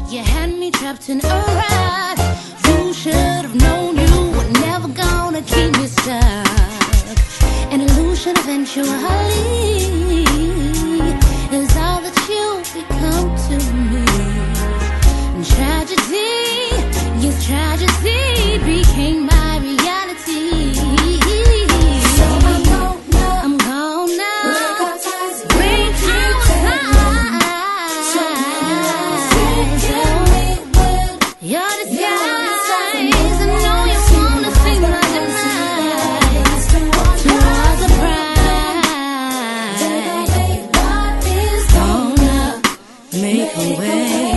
You had me trapped in a rut. You should have known you were never gonna keep me stuck. An illusion eventually is all that you become to me. And tragedy, yes, tragedy became my reality. So I'm gone now. I'm gone now. Break our ties, Break our ties. So tell me when Your disguise, I know you wanna see my demise. Towards the prize, gonna make a way.